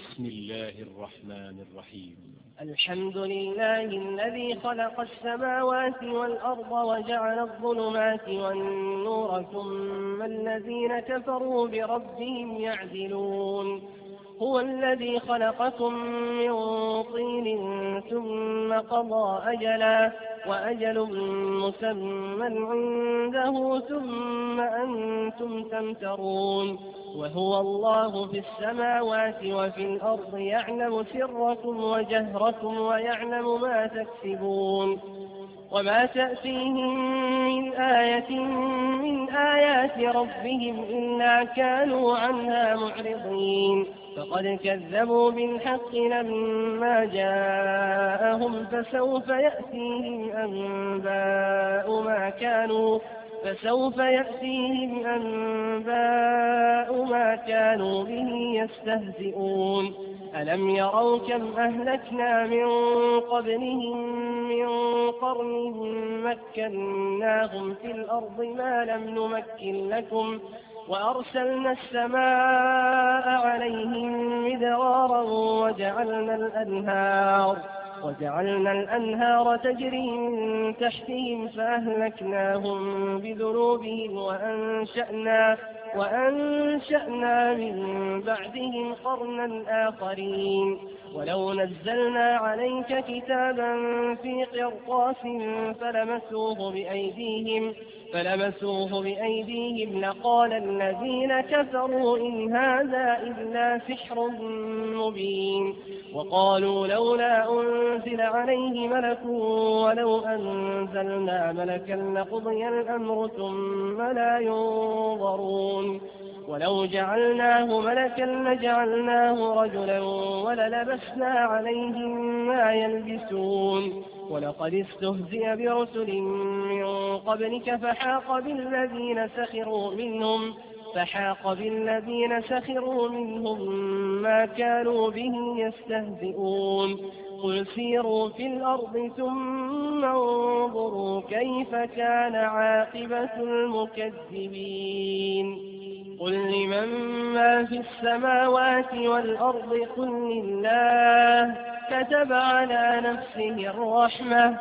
بسم الله الرحمن الرحيم. الحمد لله الذي خلق السماوات والأرض وجعل الظلمات والنور ثم الذين كفروا بربهم يعدلون. هو الذي خلقكم من طين ثم قضى أجلا وأجل مسمى عنده ثم أنتم تمترون. وهو الله في السماوات وفي الأرض يعلم سركم وجهركم ويعلم ما تكسبون. وما تأتيهم من آية من آيات ربهم إلا كانوا عنها معرضين. فقد كذبوا بالحق لما جاءهم فسوف يأتيهم أنباء ما كانوا به يستهزئون. ألم يروا كم أهلكنا من قبلهم من قرن مكناهم في الأرض ما لم نمكن لكم وأرسلنا السماء عليهم مدرارا وجعلنا الأنهار تجري من تحتهم فأهلكناهم بذنوبهم وأنشأنا من بعدهم قرنا آخرين. ولو نزلنا عليك كتابا في قرطاس فلمسوه بأيديهم لقال الذين كفروا إن هذا إلا سحر مبين. وقالوا لولا أنزل عليه ملك ولو أنزلنا ملكا لقضي الأمر ثم لا ينظرون. ولو جعلناه ملكا لجعلناه رجلا وللبسنا عليهم ما يلبسون. ولقد استهزئ برسل من قبلك فحاق بالذين سخروا منهم ما كانوا به يستهزئون. قل سيروا في الأرض ثم انظروا كيف كان عاقبة المكذبين. قل لمن ما في السماوات والأرض قل لله كتب على نفسه الرحمة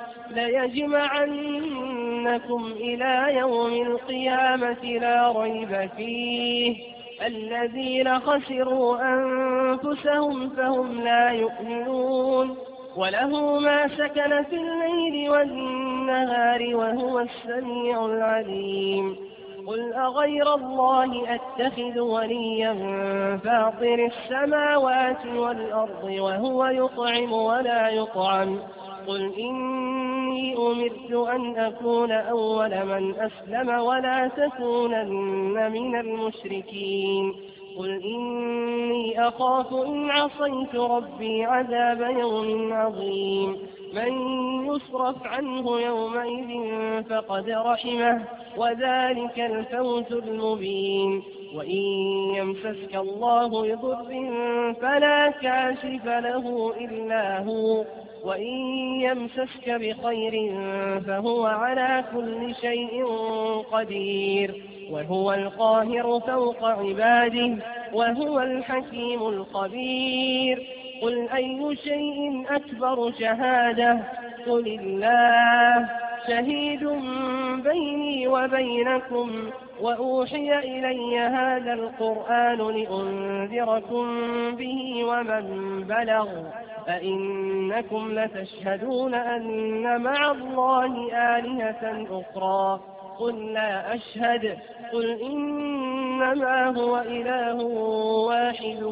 ليجمعنكم إلى يوم القيامة لا ريب فيه. الذين خسروا أنفسهم فهم لا يؤمنون. وله ما سكن في الليل والنهار وهو السميع العليم. قل أغير الله أتخذ وليا فاطر السماوات والأرض وهو يطعم ولا يطعم. قل إني أمرت أن أكون أول من أسلم ولا تكونن من المشركين. قل إني أخاف إن عصيت ربي عذاب يوم عظيم. من يصرف عنه يومئذ فقد رحمه وذلك الفوز المبين. وإن يمسسك الله بضر فلا كاشف له إلا هو وإن يمسسك بخير فهو على كل شيء قدير. وهو القاهر فوق عباده وهو الحكيم الخبير. قل أي شيء أكبر شهادة قل الله شهيد بيني وبينكم وأوحي إلي هذا القرآن لأنذركم به ومن بلغ أئنكم لتشهدون أن مع الله آلهة أخرى قل لا أشهد. قل إنما هو إله واحد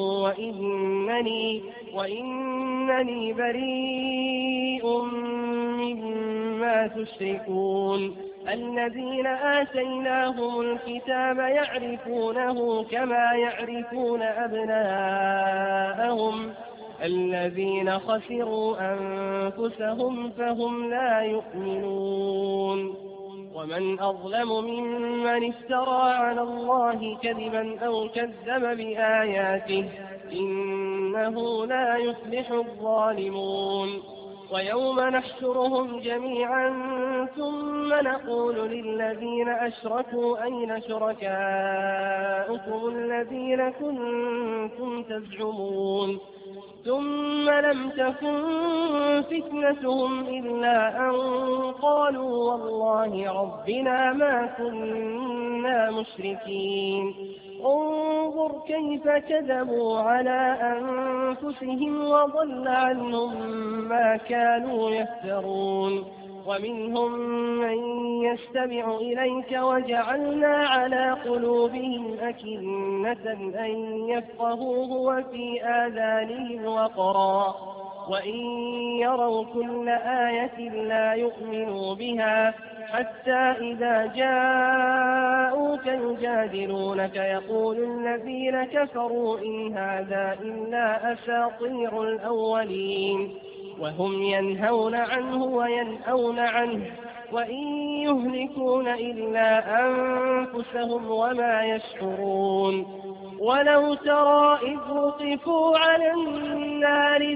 وإنني بريء مما تشركون. الذين آتيناهم الكتاب يعرفونه كما يعرفون أبناءهم الذين خسروا أنفسهم فهم لا يؤمنون. ومن أظلم ممن افترى على الله كذبا أو كذب بآياته إنه لا يفلح الظالمون. ويوم نحشرهم جميعا ثم نقول للذين أشركوا أين شركاؤكم الذين كنتم تزعمون ثم لم تكن فتنتهم إلا أن قالوا والله ربنا ما كنا مشركين انظر كيف كذبوا على أنفسهم وضل عنهم ما كانوا يفترون ومنهم من يستمع إليك وجعلنا على قلوبهم أكنة أن يفقهوه وفي آذانهم وقرا وإن يروا كل آية لا يؤمنوا بها حتى إذا جاءوك يجادلونك يقول الذين كفروا إن هذا إلا أساطير الأولين وهم ينهون عنه وينأون عنه وإن يهلكون إلا أنفسهم وما يشعرون ولو ترى إذ وقفوا على النار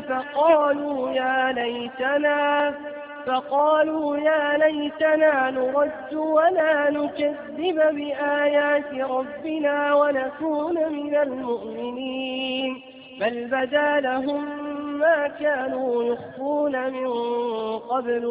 فقالوا يا ليتنا نرد ولا نكذب بآيات ربنا ونكون من المؤمنين بل بدا لهم ما كانوا يخفون من قبل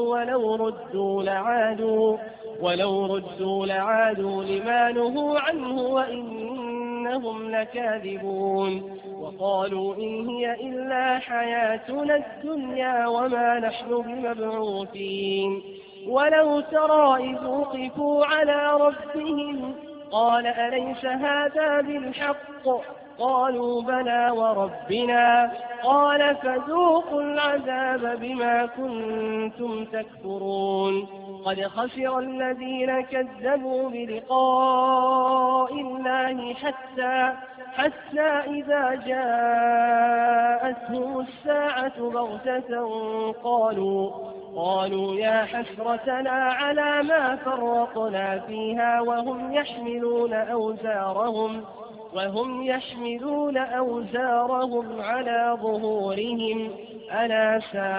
ولو ردوا لعادوا لما نهوا عنه وإنهم لكاذبون وقالوا إن هي إلا حياتنا الدنيا وما نحن بمبعوثين ولو ترى إذ وقفوا على ربهم قال أليس هذا بالحق قالوا بلى وربنا قال فذوقوا العذاب بما كنتم تكفرون قد خسر الذين كذبوا بلقاء الله حتى إذا جاءتهم الساعة بغتة قالوا يا حسرتنا على ما فرطنا فيها وهم يحملون أوزارهم على ظهورهم ألا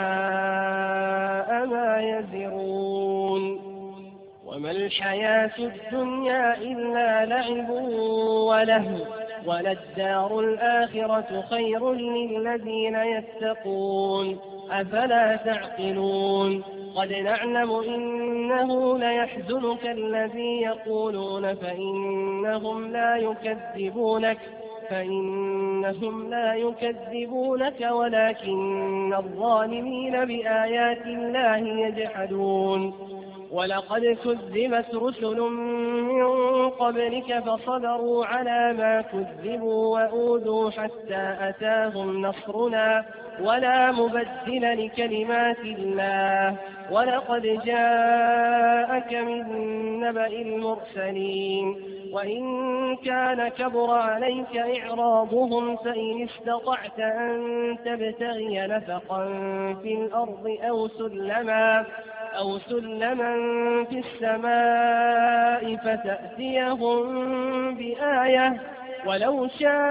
ساء ما يزرون وما الحياة الدنيا إلا لعب ولهو وللدار الآخرة خير للذين يتقون أفلا تعقلون قد نعلم إنه ليحزنك الذي يقولون فإنهم لا يكذبونك ولكن الظالمين بآيات الله يجحدون ولقد كذبت رسل من قبلك فصبروا على ما كذبوا وأوذوا حتى أتاهم نصرنا ولا مبدل لكلمات الله ولقد جاءك من نبأ المرسلين وإن كان كبر عليك إعراضهم فإن استطعت أن تبتغي نفقا في الأرض أو سلما في السماء فتأتيهم بآية ولو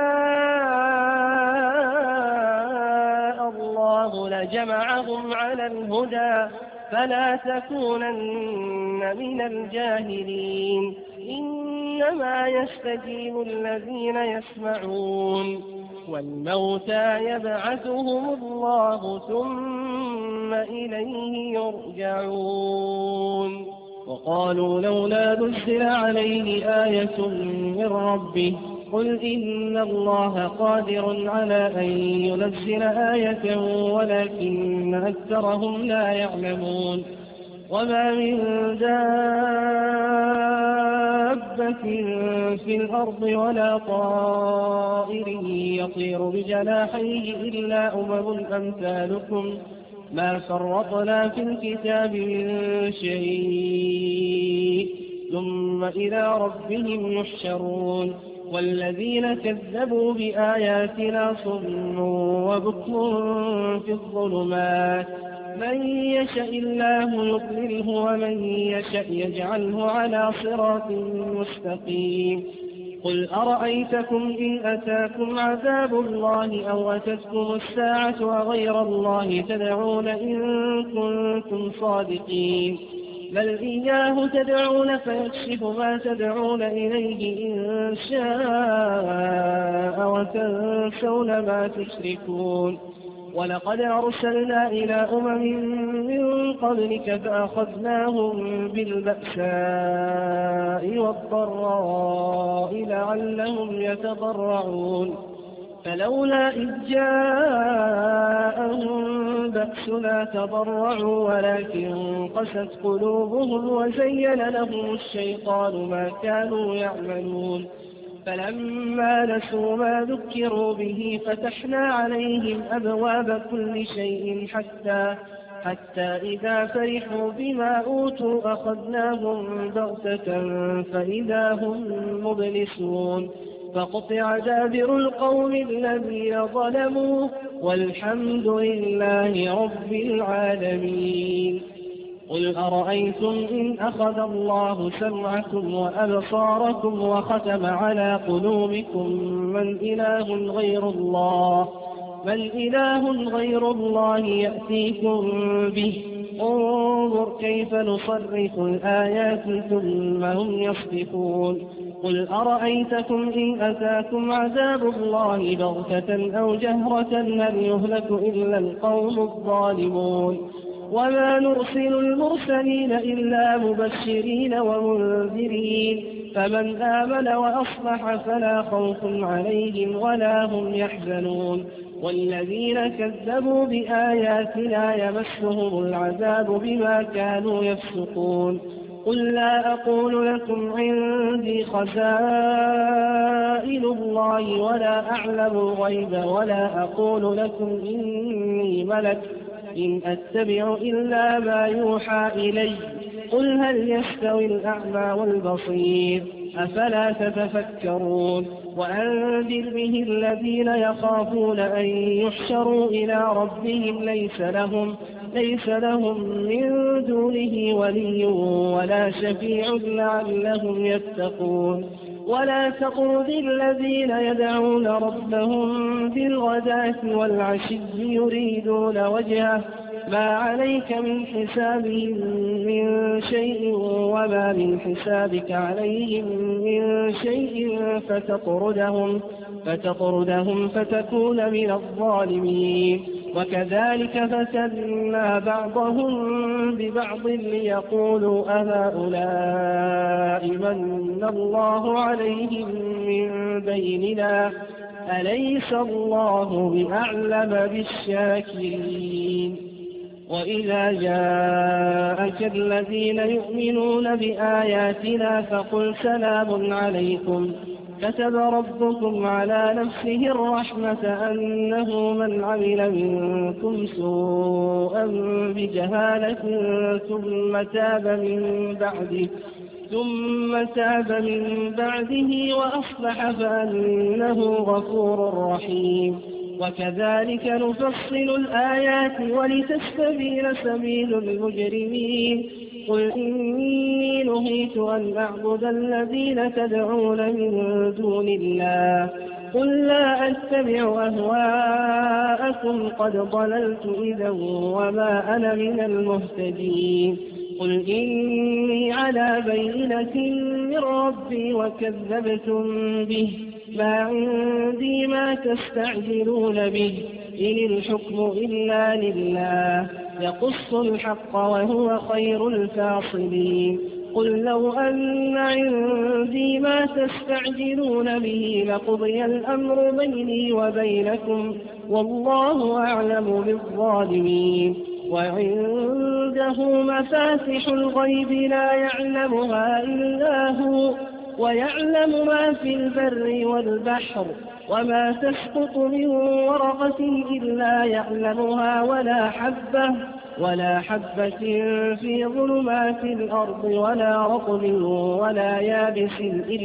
شاء الله لجمعهم على الهدى فلا تكونن من الجاهلين إنما يستجيب الذين يسمعون والموتى يبعثهم الله ثم إليه يرجعون وقالوا لولا نزل عليه آية من ربه قل إن الله قادر على أن ينزل آية ولكن أكثرهم لا يعلمون وما من دابة في الأرض ولا طائر يطير بجناحيه إلا أمم أمثالكم ما فرطنا في الكتاب من شيء ثم إلى ربهم يحشرون والذين كذبوا بآياتنا صم وبكم في الظلمات من يشاء الله يضلله ومن يشاء يجعله على صراط مستقيم قل أرأيتكم إن أتاكم عذاب الله أو أتتكم الساعة أغير الله تدعون إن كنتم صادقين بل إياه تدعون فيكشف ما تدعون إليه إن شاء وتنسون ما تشركون ولقد أرسلنا إلى أمم من قبلك فأخذناهم بالبأساء والضراء لعلهم يتضرعون فلولا إذ جاءهم بأسنا تضرعوا ولكن قست قلوبهم وزين لهم الشيطان ما كانوا يعملون فلما نسوا ما ذكروا به فتحنا عليهم أبواب كل شيء حتى إذا فرحوا بما أوتوا أخذناهم بغتة فإذا هم مبلسون فقطع دابر القوم الذين ظلموا والحمد لله رب العالمين قل أرأيتم إن أخذ الله سمعكم وأبصاركم وختم على قلوبكم من إله غير الله يأتيكم به انظر كيف نصرف الآيات ثم هم يصدفون قل أرأيتكم إن أتاكم عذاب الله بغتة أو جهرة هل يهلك إلا القوم الظالمون وما نرسل المرسلين إلا مبشرين ومنذرين فمن آمن وأصلح فلا خوف عليهم ولا هم يحزنون والذين كذبوا بآياتنا يمسهم العذاب بما كانوا يفسقون قل لا أقول لكم عندي خزائن الله ولا أعلم الغيب ولا أقول لكم إني ملك إن أتبع إلا ما يوحى إلي قل هل يستوي الأعمى والبصير أفلا تتفكرون وأنذر به الذين يخافون أن يحشروا إلى ربهم ليس لهم من دونه ولي ولا شفيع لعلهم يتقون ولا تطرد الذين يدعون ربهم بالغداة والعشي يريدون وجهه ما عليك من حسابهم من شيء وما من حسابك عليهم من شيء فتطردهم فتكون من الظالمين وكذلك فتنا بعضهم ببعض ليقولوا أهؤلاء من الله عليهم من بيننا أليس الله بأعلم بالشاكرين وإذا جاءك الذين يؤمنون بآياتنا فقل سلام عليكم كتب ربكم على نفسه الرحمة أنه من عمل منكم سوءا بجهالة ثم تاب من بعده وأصلح فأنه غفور رحيم وكذلك نفصل الآيات ولتستبين سبيل المجرمين قل إني نهيت أن أعبد الذين تدعون من دون الله قل لا أتبع أهواءكم قد ضللت إذا وما أنا من المهتدين قل إني على بينة من ربي وكذبتم به ما عندي ما تستعجلون به إن الحكم إلا لله يقص الحق وهو خير الفاصلين قل لو أن عندي ما تستعجلون به لقضي الأمر بيني وبينكم والله أعلم بالظالمين وعنده مفاتح الغيب لا يعلمها إلا هو ويعلم ما في البر والبحر وما تسقط من ورقة إلا يعلمها ولا حبة في ظلمات الأرض ولا رطب ولا يابس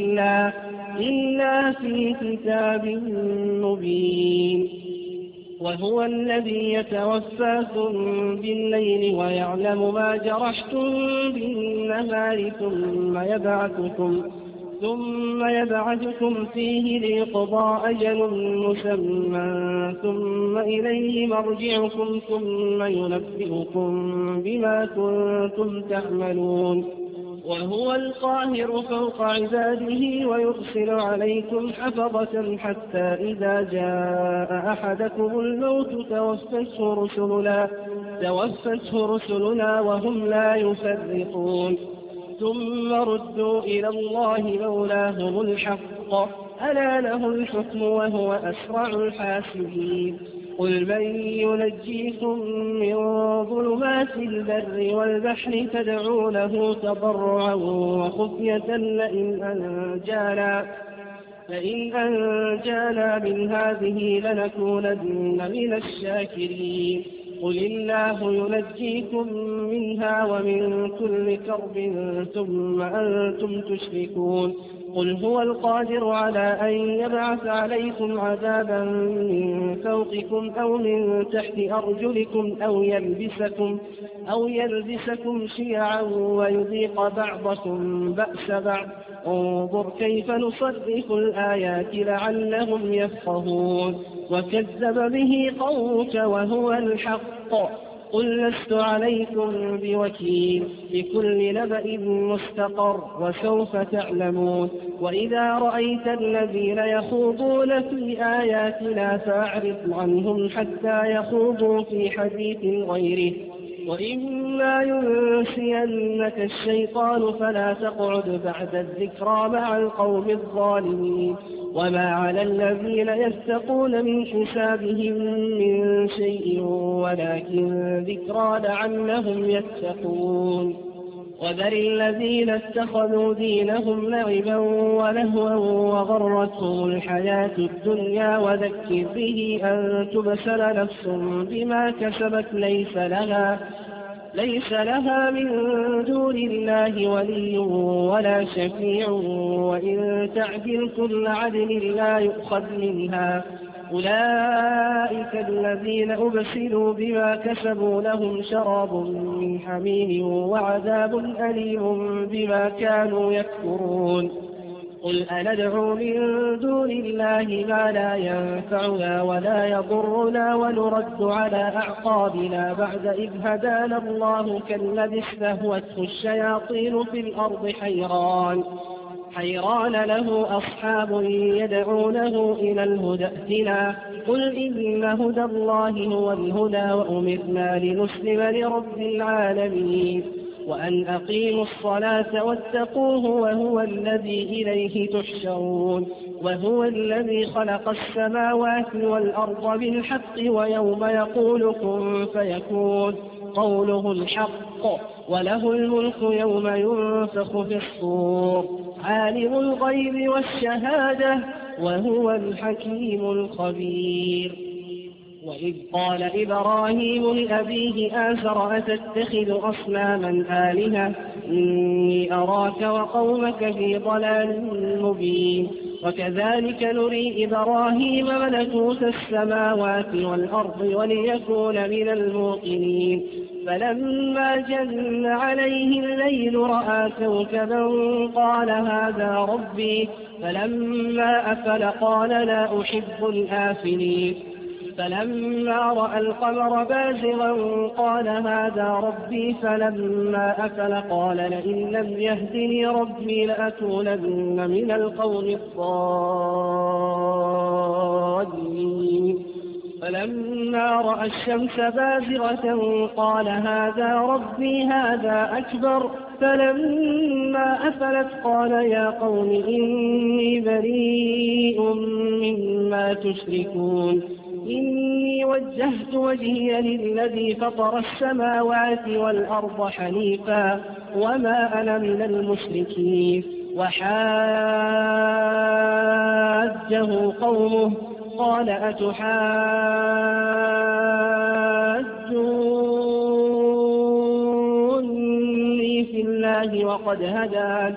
إلا في كتاب مبين وهو الذي يتوفاكم بالليل ثم يبعثكم فيه ليقضى أجل مسمى ثم إليه مرجعكم ثم ينبئكم بما كنتم تعملون. وهو القاهر فوق عباده ويرسل عليكم حفظة حتى إذا جاء أحدكم الموت توفته رسلنا وهم لا يفرقون. ثم ردوا إلى الله مولاهم الحق ألا له الحكم وهو أسرع الحاسبين. قل من ينجيكم من ظلمات البر والبحر تدعونه تضرعا وخفية لئن أنجانا من هذه لنكونن من الشاكرين. قل الله ينجيكم منها ومن كل كرب ثم أنتم تشركون. قل هو القادر على أن يبعث عليكم عذابا من فوقكم أو من تحت أرجلكم أو يلبسكم شيعا ويذيق بعضكم بأس بعض. انظر كيف نصرف الآيات لعلهم يفقهون. وكذب به قومك وهو الحق. قل لست عليكم بوكيل. لكل نبأ مستقر وسوف تعلمون. وإذا رأيت الذين يخوضون في آياتنا فأعرض عنهم حتى يخوضوا في حديث غيره. وإما ينسينك الشيطان فلا تقعد بعد الذكرى مع القوم الظالمين. وما على الذين يتقون من حسابهم من شيء ولكن ذكرى لعلهم يتقون. وذر الذين اتخذوا دينهم لعبا ولهوا وغرتهم الحياة الدنيا وذكر به أن تبسل نفس بما كسبت ليس لها من دون الله ولي ولا شفيع وإن تعدل كل عدل لا يؤخذ منها. أولئك الذين أبسلوا بما كسبوا لهم شراب من حميم وعذاب أليم بما كانوا يكفرون. قل أندعو من دون الله ما لا ينفعنا ولا يضرنا ونرد على أعقابنا بعد إذ هدانا الله كالذي استهوته الشياطين في الأرض حيران له أصحاب يدعونه إلى الهدى ائتنا. قل إن هدى الله هو الهدى وأمرنا لنسلم لرب العالمين وأن أقيموا الصلاة واتقوه وهو الذي إليه تحشرون. وهو الذي خلق السماوات والأرض بالحق ويوم يقول كن فيكون قوله الحق وله الملك يوم ينفخ في الصور عالم الغيب والشهادة وهو الحكيم الخبير. وإذ قال إبراهيم لأبيه آزر أتتخذ أصناما آلهة إني أراك وقومك في ضلال مبين. وكذلك نري إبراهيم ملكوت السماوات والأرض وليكون من الموقنين. فلما جن عليه الليل رأى كوكبا قال هذا ربي فلما أفل قال لا أحب الآفلين. فلما رأى القمر بازغا قال هذا ربي فلما أفل قال لئن لم يهدني ربي لأكونن من القوم الضالين. فلما رأى الشمس بازغة قال هذا ربي هذا أكبر. فلما أفلت قال يا قوم إني بريء مما تشركون. إني وجهت وجهي للذي فطر السماوات والأرض حنيفا وما أنا من المشركين. وحاجه قومه قال أتحاجوني في الله وقد هدان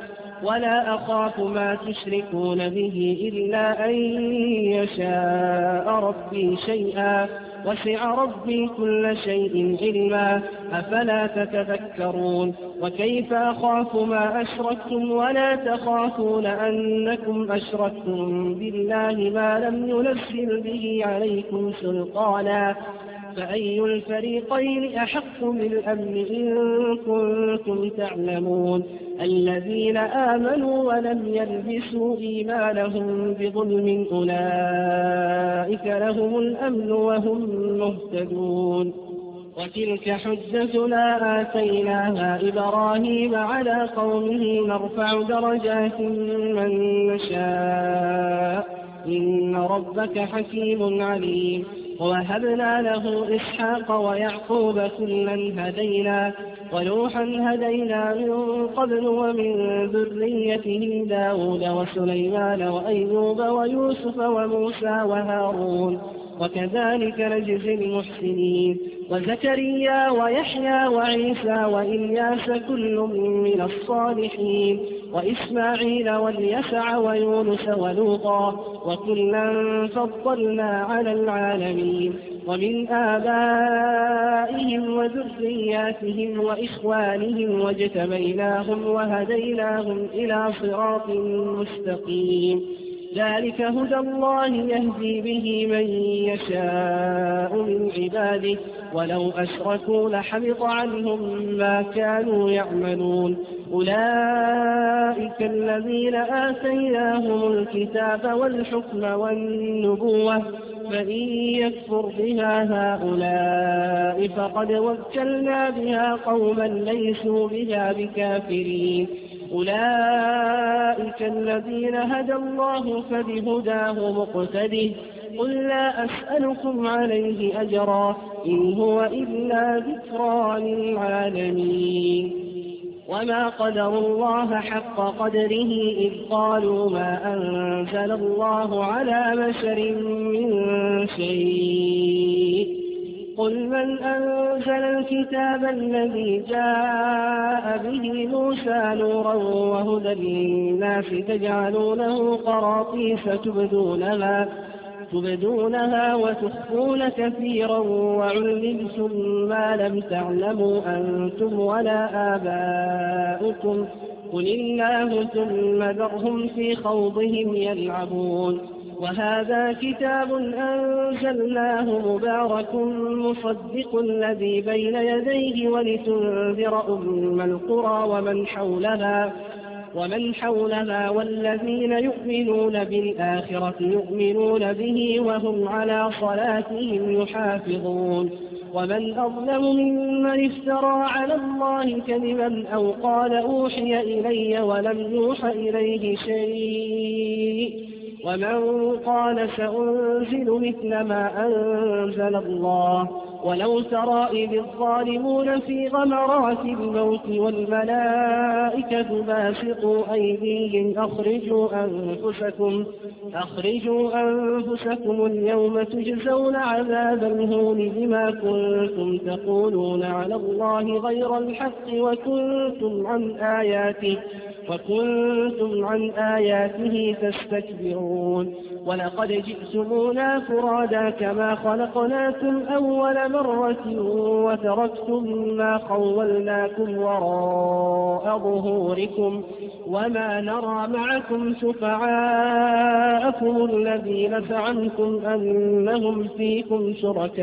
ولا أخاف ما تشركون به إلا أن يشاء ربي شيئا وسع ربي كل شيء علما أفلا تتذكرون وكيف أخاف ما أشركتم ولا تخافون أنكم أشركتم بالله ما لم ينزل به عليكم سلطانا فأي الفريقين أحق بالأمن إن كنتم تعلمون الذين آمنوا ولم يلبسوا إيمانهم بظلم أولئك لهم الأمن وهم مهتدون وتلك حجتنا آتيناها إبراهيم على قومه نرفع درجات من نشاء إن ربك حكيم عليم ووهبنا له إسحاق ويعقوب كلا هدينا ونوحا هدينا من قبل ومن ذريته داود وسليمان وأيوب ويوسف وموسى وهارون وكذلك نجزي المحسنين وزكريا ويحيى وعيسى وإلياس كل من الصالحين وإسماعيل واليسع ويونس ولوطا وكلا فضلنا على العالمين ومن آبائهم وذرياتهم وإخوانهم واجتبيناهم وهديناهم إلى صراط مستقيم ذلك هدى الله يهدي به من يشاء من عباده ولو أشركوا لحبط عنهم ما كانوا يعملون أولئك الذين آتيناهم الكتاب والحكم والنبوة فإن يكفر بها هؤلاء فقد وكلنا بها قوما ليسوا بها بكافرين أولئك الذين هدى الله فبهداه مقتده قل لا أسألكم عليه أجرا إن هو إلا ذكرى للعالمين وما قدروا الله حق قدره إذ قالوا ما أنزل الله على بشر من شيء قل من أنزل الكتاب الذي جاء به موسى نورا وهدى للناس تجعلونه قراطيس تبدونها وتخفون كثيرا وعلمتم ما لم تعلموا أنتم ولا آباؤكم قل الله ثم ذرهم في خوضهم يلعبون وهذا كتاب أنزلناه مبارك مصدق الذي بين يديه ولتنذر أم القرى ومن حولها والذين يؤمنون بالآخرة يؤمنون به وهم على صلاتهم يحافظون ومن أظلم ممن افترى على الله كذبا أو قال أوحي إلي ولم يوح إليه شيء ومن قال سأنزل مثل ما أنزل الله ولو ترى إذ الظالمون في غمرات الموت والملائكة باسطوا أيديهم أخرجوا أنفسكم اليوم تجزون عذاب الهون بما كنتم تقولون على الله غير الحق وكنتم عن آياته تستكبرون ولقد جئتمونا فرادا كما خلقناكم أول مرة وتركتم ما خولناكم وراء ظهوركم وما نرى معكم شفعاءكم الذين زعمتم أنهم فيكم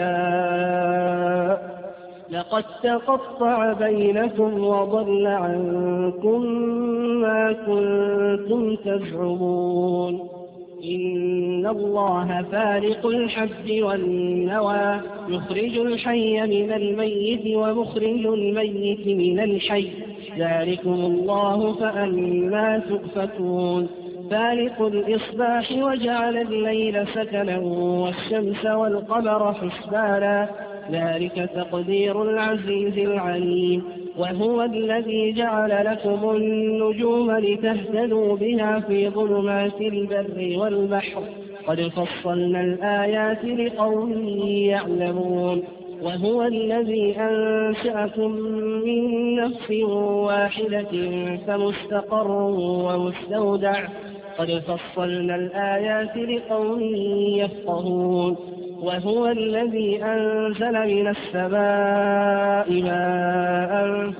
شركاء لقد تقطع بينكم وضل عنكم ما كنتم تزعمون إن الله فارق الحب والنوى يخرج الحي من الميت ومخرج الميت من الحي ذلكم الله فأنى تؤفكون فالق الإصباح وجعل الليل سكنا والشمس والقمر حسبانا ذلك تقدير العزيز العليم وهو الذي جعل لكم النجوم لتهتدوا بها في ظلمات البر والبحر قد فصلنا الآيات لقوم يعلمون وهو الذي أنشأكم من نفس واحدة فمستقر ومستودع قد فصلنا الآيات لقوم يفقهون وهو الذي أنزل من السماء ماء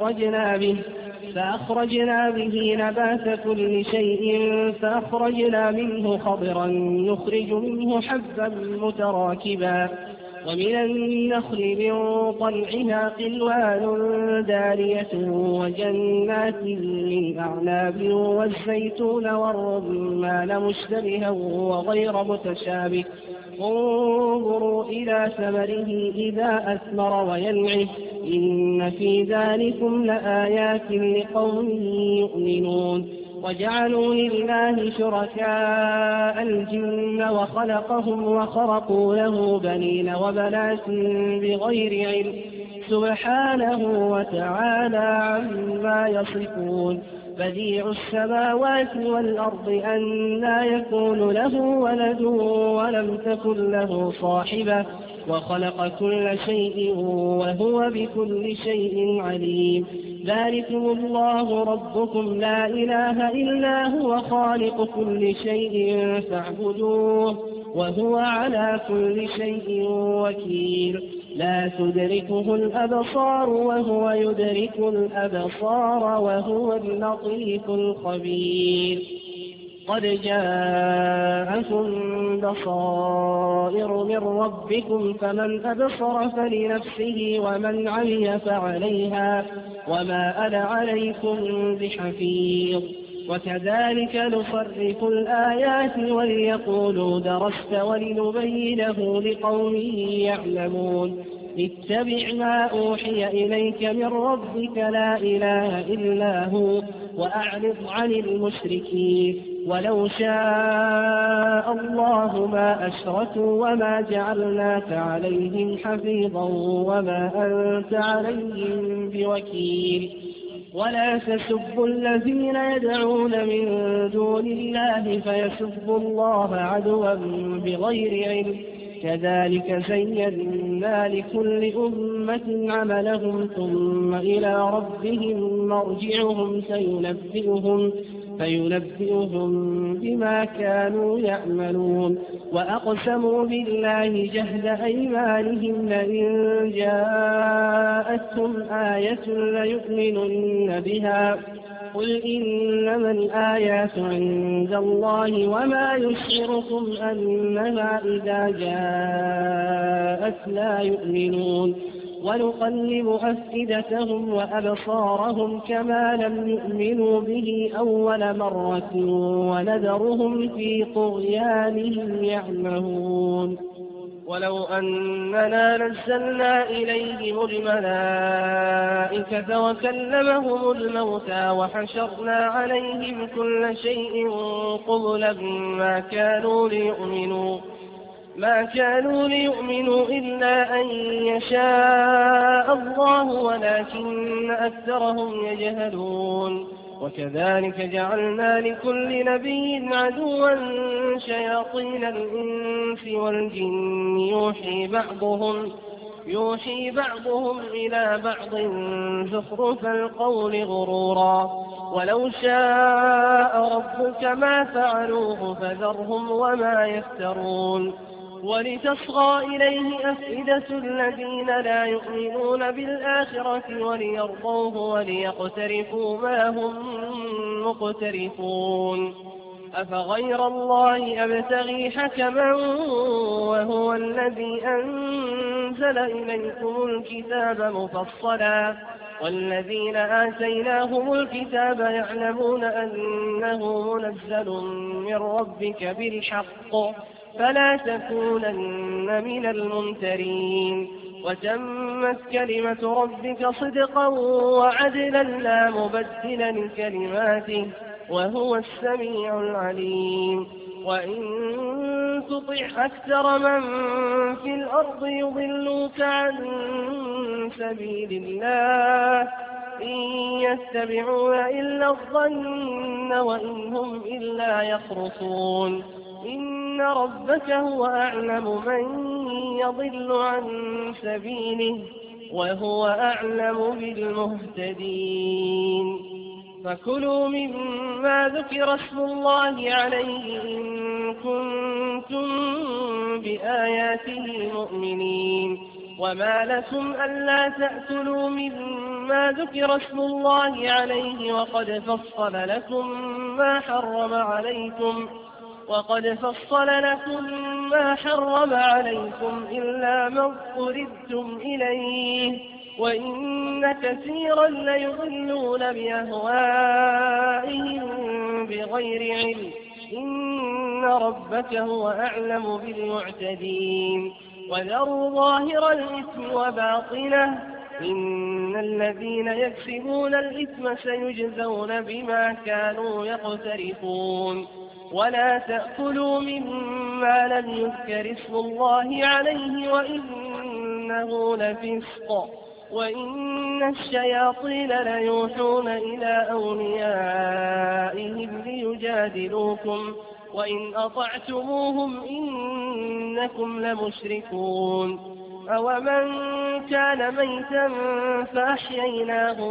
فأخرجنا به نبات كل شيء فأخرجنا منه خضرا نخرج منه حبا متراكبا ومن النخل من طلعها قلوان دانية وجنات من أعناب والزيتون والرمان مشتبها وغير متشابه انظروا إلى ثمره إذا أثمر وينعه إن في ذلكم لآيات لقوم يؤمنون وجعلوا لله شركاء الجن وخلقهم وخرقوا له بنين وبنات بغير علم سبحانه وتعالى عما يصفون بديع السماوات والأرض أنى يكون له ولد ولم تكن له صاحبة وخلق كل شيء وهو بكل شيء عليم ذلكم الله ربكم لا إله إلا هو خالق كل شيء فاعبدوه وهو على كل شيء وكيل لا تدركه الأبصار وهو يدرك الأبصار وهو اللطيف الخبير قد جاءكم بصائر من ربكم فمن أبصر فلنفسه ومن عمي فعليها وما أنا عليكم بحفيظ وكذلك نصرف الآيات وليقولوا درست ولنبينه لقوم يعلمون اتبع ما أوحي إليك من ربك لا إله إلا هو وأعرض عن المشركين ولو شاء الله ما أشركوا وما جعلناك عليهم حفيظا وما أنت عليهم بوكيل ولا تسبوا الذين يدعون من دون الله فيسبوا الله عدوا بغير علم كذلك زينا لكل أمة عملهم ثم إلى ربهم مرجعهم فينبئهم بما كانوا يعملون وأقسموا بالله جهد أيمانهم لئن جاءتهم آية ليؤمنن بها قل إنما الآيات عند الله وما يشعركم أنها إذا جاءت لا يؤمنون ونقلب أفئدتهم وأبصارهم كما لم يؤمنوا به أول مرة ونذرهم في طغيانهم يعمهون ولو أننا نزلنا إليهم الملائكة وكلمهم الموتى وحشرنا عليهم كل شيء قبلا ما كانوا ليؤمنوا إلا أن يشاء الله ولكن أكثرهم يجهلون وكذلك جعلنا لكل نبي عدوا شياطين الإنس والجن يوحي بعضهم إلى بعض زخرف القول غرورا ولو شاء ربك ما فعلوه فذرهم وما يفترون ولتصغى إليه أفئدة الذين لا يؤمنون بالآخرة وليرضوه وليقترفوا ما هم مقترفون أفغير الله أبتغي حكما وهو الذي أنزل إليكم الكتاب مفصلا والذين آتيناهم الكتاب يعلمون أنه منزل من ربك بالحق فلا تكونن من الممترين وتمت كلمة ربك صدقا وعدلا لا مبدل لكلماته وهو السميع العليم وإن تطع أكثر من في الأرض يضلوك عن سبيل الله إن يتبعون إلا الظن وإن هم إلا يخرصون إن ربك هو أعلم من يضل عن سبيله وهو أعلم بالمهتدين. فكلوا مما ذكر اسم الله عليه إن كنتم بآياته مؤمنين. وما لكم ألا تأكلوا مما ذكر اسم الله عليه وقد فصل لكم ما حرم عليكم إلا ما اضطررتم إليه وإن كثيرا ليضلون بأهوائهم بغير علم إن ربك هو أعلم بالمعتدين. وذروا ظاهر الإثم وباطنه إن الذين يكسبون الإثم سيجزون بما كانوا يقترفون. ولا تأكلوا مما لم يذكر اسم الله عليه وإنه لفسق وإن الشياطين ليوحون إلى أوليائهم ليجادلوكم وإن أطعتموهم إنكم لمشركون. أومن كان ميتا فأحييناه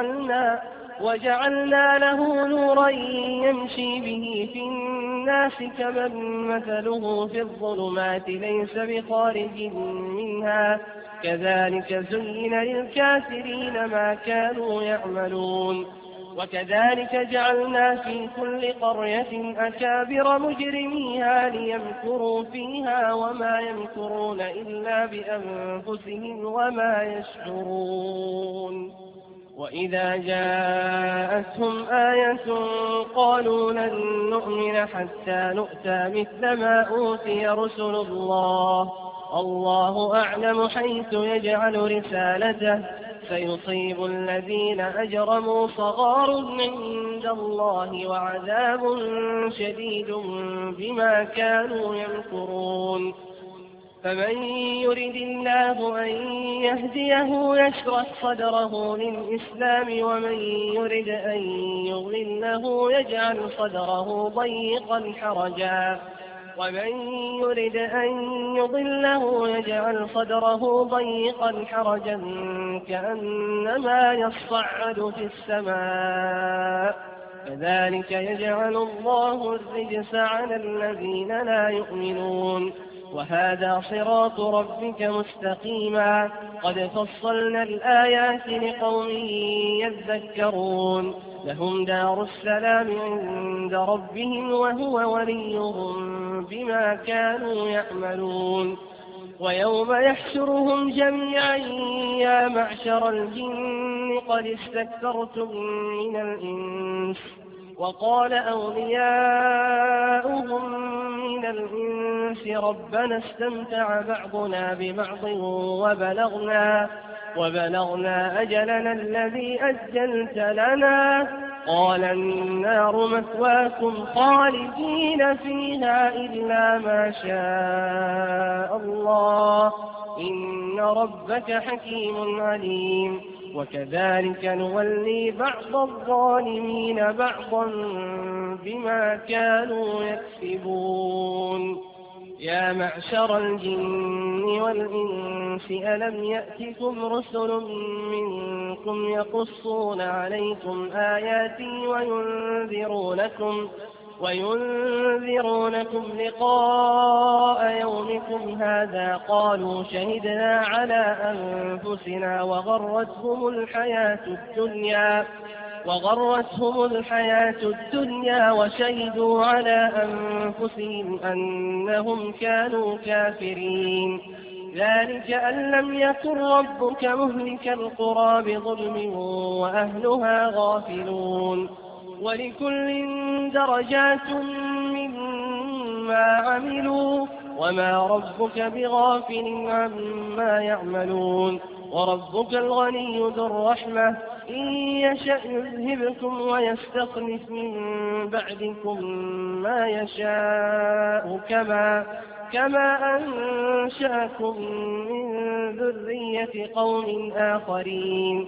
وجعلنا له نورا يمشي به في الناس كمن مثله في الظلمات ليس بخارج منها كذلك زين للكافرين ما كانوا يعملون. وكذلك جعلنا في كل قرية أكابر مجرميها ليمكروا فيها وما يمكرون إلا بأنفسهم وما يشعرون. وإذا جاءتهم آية قالوا لن نؤمن حتى نؤتى مثل ما أوتي رسل الله أعلم حيث يجعل رسالته سيصيب الذين أجرموا صغار عند الله وعذاب شديد بما كانوا يمكرون. فمن يرد الله أن يهديه يشرح صدره للإسلام ومن يرد أن يضلله يجعل صدره ضيقا حرجا كأنما يصعد في السماء كذلك يجعل الله الرجس على الذين لا يؤمنون. وهذا صراط ربك مستقيما قد فصلنا الآيات لقوم يذكرون. لهم دار السلام عند ربهم وهو وليهم بما كانوا يعملون. ويوم يحشرهم جميعا يا معشر الجن قد استكثرتم من الإنس وقال أولياؤهم من الإنس ربنا استمتع بعضنا ببعض وبلغنا أجلنا الذي أجلت لنا قال النار مثواكم خالدين فيها إلا ما شاء الله إن ربك حكيم عليم. وكذلك نولي بعض الظالمين بعضا بما كانوا يكسبون. يا معشر الجن والإنس ألم يأتكم رسل منكم يقصون عليكم آياتي وينذرونكم لقاء يومكم هذا قالوا شهدنا على أنفسنا وغرتهم الحياة الدنيا وشهدوا على أنفسهم أنهم كانوا كافرين. ذلك أن لم يكن ربك مهلك القرى بظلم وأهلها غافلون. ولكل درجات مما عملوا وما ربك بغافل عما يعملون. وربك الغني ذو الرحمة إن يشأ يذهبكم ويستخلف من بعدكم ما يشاء كما أنشأكم من ذرية قوم آخرين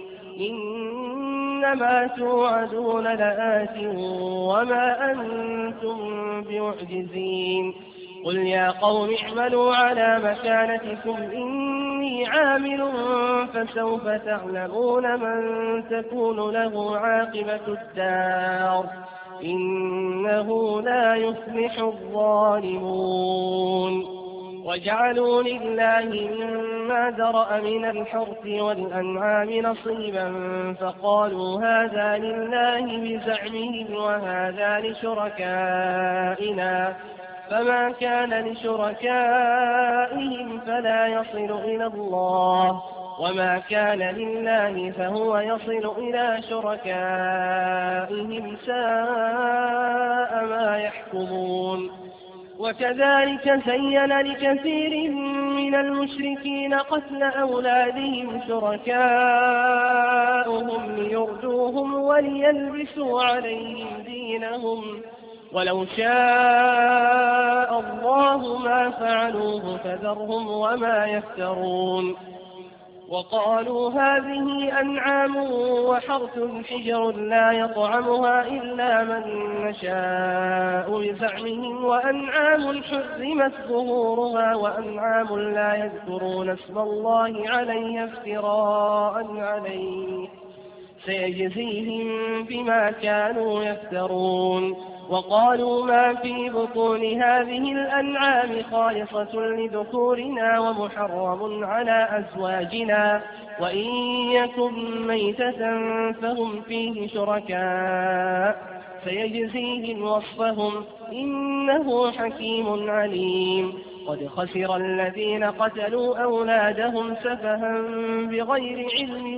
إنما توعدون لآت وما أنتم بمعجزين. قل يا قوم اعملوا على مكانتكم إني عامل فسوف تعلمون من تكون له عاقبة الدار إنه لا يفلح الظالمون. وجعلوا لله مما ذرأ من الحرث والأنعام نصيبا فقالوا هذا لله بزعمهم وهذا لشركائنا فما كان لشركائهم فلا يصل إلى الله وما كان لله فهو يصل إلى شركائهم ساء ما يحكمون. وكذلك زين لكثير من المشركين قتل أولادهم شركاؤهم ليردوهم وليلبسوا عليهم دينهم ولو شاء الله ما فعلوه فذرهم وما يفترون. وقالوا هذه أنعام وحرث حجر لا يطعمها إلا من نشاء بزعمهم وأنعام حرمت ظهورها وأنعام لا يذكرون اسم الله عليها افتراء عليه سيجزيهم بما كانوا يفترون. وقالوا ما في بطون هذه الأنعام خالصة لذكورنا ومحرم على أزواجنا وإن يكن ميتة فهم فيه شركاء سيجزيهم وصفهم إنه حكيم عليم. قد خسر الذين قتلوا أولادهم سفها بغير علم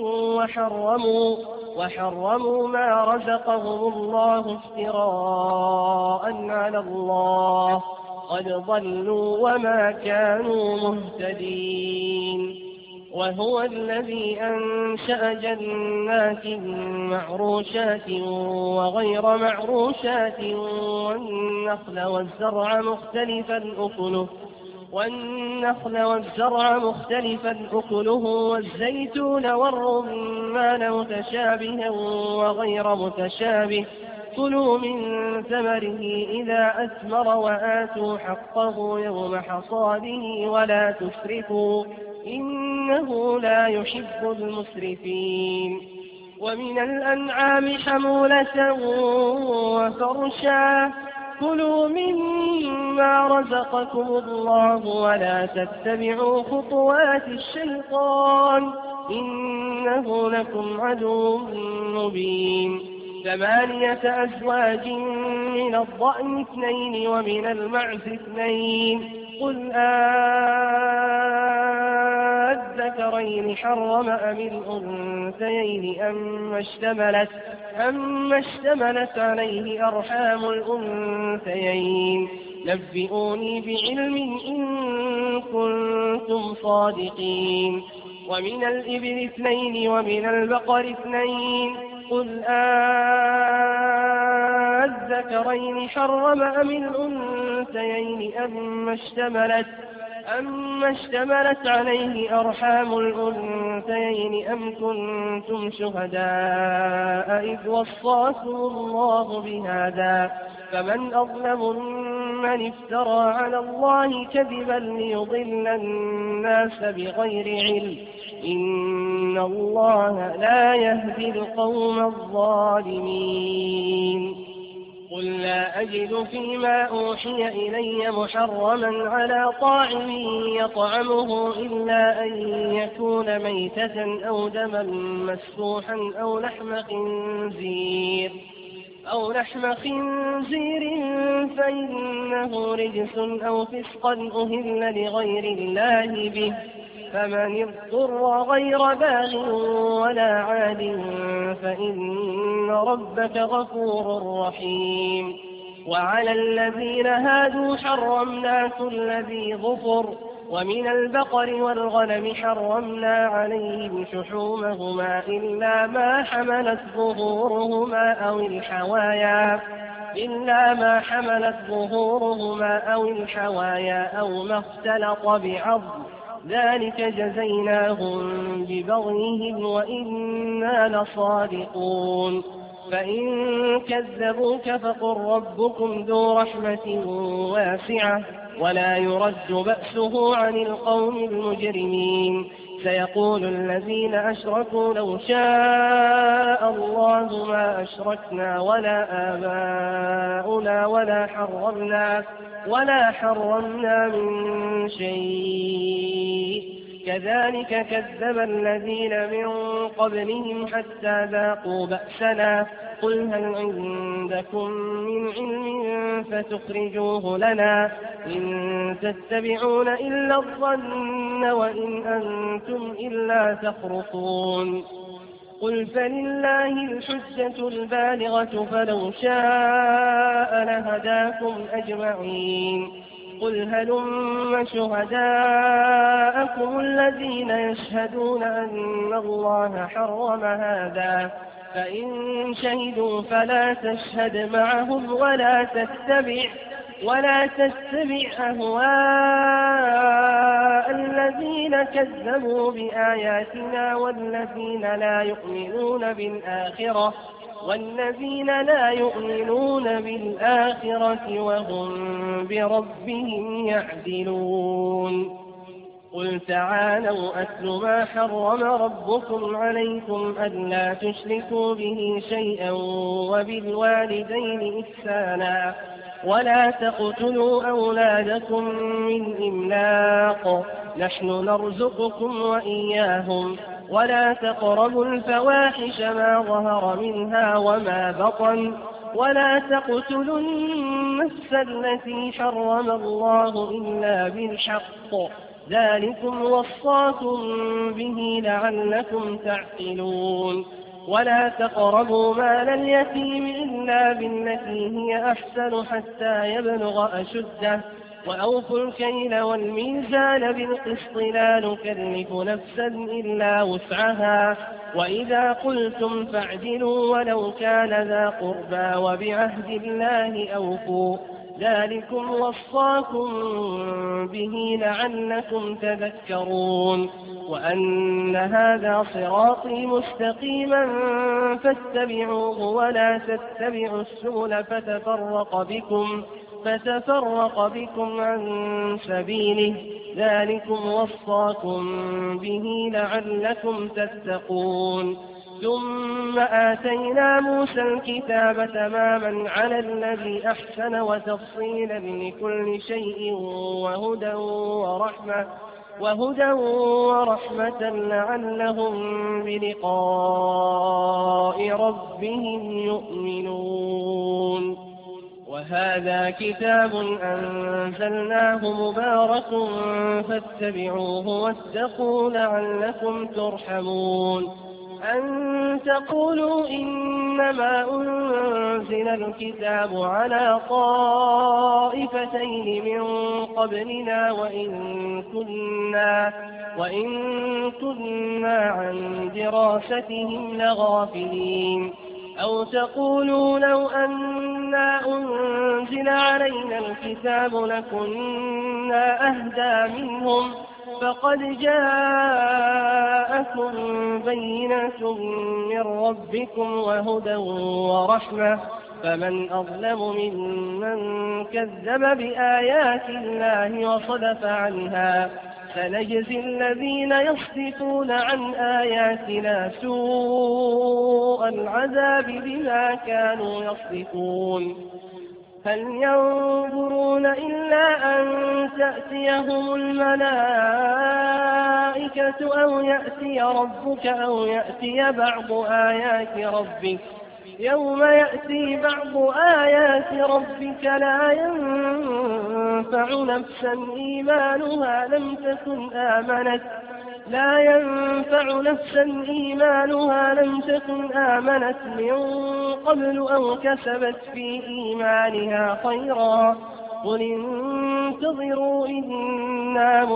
وحرموا ما رزقهم الله افتراء على الله قد ضلوا وما كانوا مهتدين. وهو الذي أنشأ جنات معروشات وغير معروشات والنخل والزرع مختلفا أكله والزيتون والرمان متشابها وغير متشابه كلوا من ثمره إذا أثمر وآتوا حقه يوم حصاده ولا تسرفوا إنه لا يحب المسرفين. ومن الأنعام حمولة وفرشا كلوا مما رزقكم الله ولا تتبعوا خطوات الشيطان إنه لكم عدو مبين. 8 أزواج من الضأن 2 ومن المعز 2 قل الذكرين حرم أم الأنثيين أما اشتملت عليه أرحام الأنثيين نبئوني بعلم إن كنتم صادقين. ومن الإبل 2 ومن البقر 2 قل الذكرين حرم أم الأنثيين أما اشتملت عليه أرحام الأنثيين أم كنتم شهداء إذ وصاكم الله بهذا فمن أظلم ممن افترى على الله كذبا ليضل الناس بغير علم إن الله لا يهدي القوم الظالمين. قل لا أجد فيما أوحي إلي محرما على طاعم يطعمه إلا أن يكون ميتة أو دما مسفوحا أو لحم خنزير فإنه رجس أو فسقا أهل لغير الله به فمن اضطر غير باغ ولا عاد فإن ربك غفور رحيم. وعلى الذين هادوا حرمنا كل ذي ظفر ومن البقر والغنم حرمنا عليهم شحومهما إلا ما حملت ظهورهما أو الحوايا أو ما اختلط بعظم ذلك جزيناهم ببغيهم وإنا لصادقون. فإن كذبوك فقل ربكم ذو رحمة واسعة ولا يرد بأسه عن القوم المجرمين. سيقول الذين أشركوا لو شاء الله ما أشركنا ولا آباؤنا ولا حرمنا من شيء كذلك كذب الذين من قبلهم حتى ذاقوا بأسنا قل هل عندكم من علم فتخرجوه لنا إن تتبعون إلا الظن وإن أنتم إلا تخرصون قل فلله الحجة البالغة فلو شاء لهداكم أجمعين قل هلم شهداءكم الذين يشهدون أن الله حرم هذا فإن شهدوا فلا تشهد معهم ولا تتبع أهواء الذين كذبوا بآياتنا والذين لا يؤمنون بالآخرة وهم بربهم يعدلون قل تعالوا أتل ما حرم ربكم عليكم ألا تشركوا به شيئا وبالوالدين إحسانا ولا تقتلوا أولادكم من إملاق نحن نرزقكم وإياهم ولا تقربوا الفواحش ما ظهر منها وما بطن ولا تقتلوا النفس التي حرم الله إلا بالحق ذلكم وصاكم به لعلكم تعقلون ولا تقربوا مال اليتيم إلا بالتي هي أحسن حتى يبلغ أشده وأوفوا الكيل والميزان بالقسط لا نكلف نفسا إلا وسعها وإذا قلتم فاعدلوا ولو كان ذا قربى وبعهد الله أوفوا ذلكم وصاكم به لعلكم تذكرون وأن هذا صراطي مستقيما فاتبعوه ولا تتبعوا السبل فتفرق بكم عن سبيله ذلكم وصاكم به لعلكم تتقون ثم آتينا موسى الكتاب تماما على الذي أحسن وتفصيلا لكل شيء وهدى ورحمة لعلهم بلقاء ربهم يؤمنون وهذا كتاب أنزلناه مبارك فاتبعوه واتقوا لعلكم ترحمون أن تقولوا إنما أنزل الكتاب على طائفتين من قبلنا وإن كنا عن دراستهم لغافلين أو تقولوا لو أنا أنزل علينا الكتاب لكنا أهدى منهم فقد جاءكم بينة من ربكم وهدى ورحمة فمن أظلم ممن كذب بآيات الله وصدف عنها سنجزي الذين يصدفون عن آياتنا سوء العذاب بما كانوا يصدفون هل ينظرون إلا أن تأتيهم الملائكة أو يأتي ربك أو يأتي بعض آيات ربك يوم يأتي بعض آيات ربك لا ينفع نفسا إيمانها لم تكن آمنت من قبل أو كسبت في إيمانها خيرا قل انتظروا إنا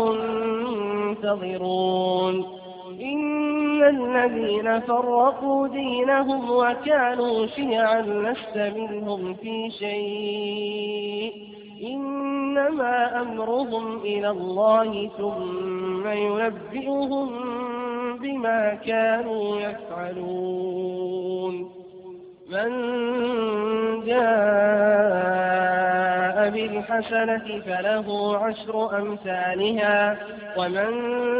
منتظرون إن الذين فرقوا دينهم وكانوا شيعا لست منهم في شيء إنما أمرهم إلى الله ثم ينبئهم بما كانوا يفعلون من جاء بالحسنة بالحسنة فله عشر أمثالها ومن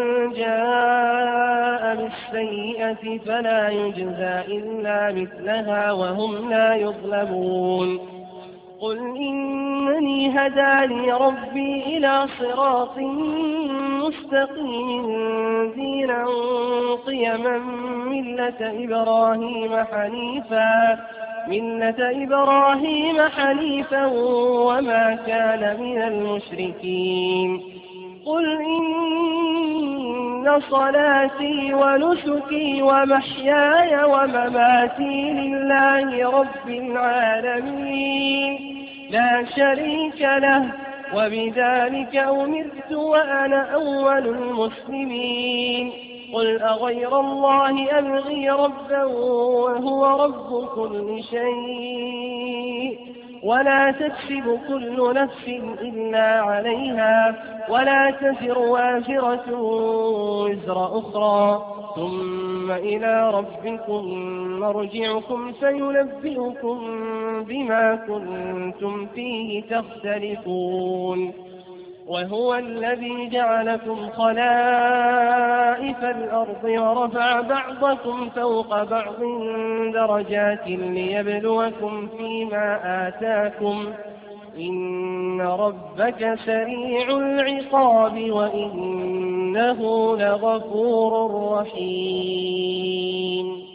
جاء بالسيئة فلا يجزى إلا مثلها وهم لا يظلمون قل إنني هداني ربي إلى صراط مستقيم دينا قيما ملة إبراهيم حنيفا وما كان من المشركين قل إن صلاتي ونسكي ومحياي ومماتي لله رب العالمين لا شريك له وبذلك أمرت وأنا أول المسلمين قل أغير الله أبغي ربا وهو رب كل شيء ولا تكسب كل نفس إلا عليها ولا تزر وازرة وزر أخرى ثم إلى ربكم مرجعكم فينبئكم بما كنتم فيه تختلفون وهو الذي جعلكم خلائف الأرض ورفع بعضكم فوق بعض درجات ليبلوكم فيما آتاكم إن ربك سريع العقاب وإنه لغفور رحيم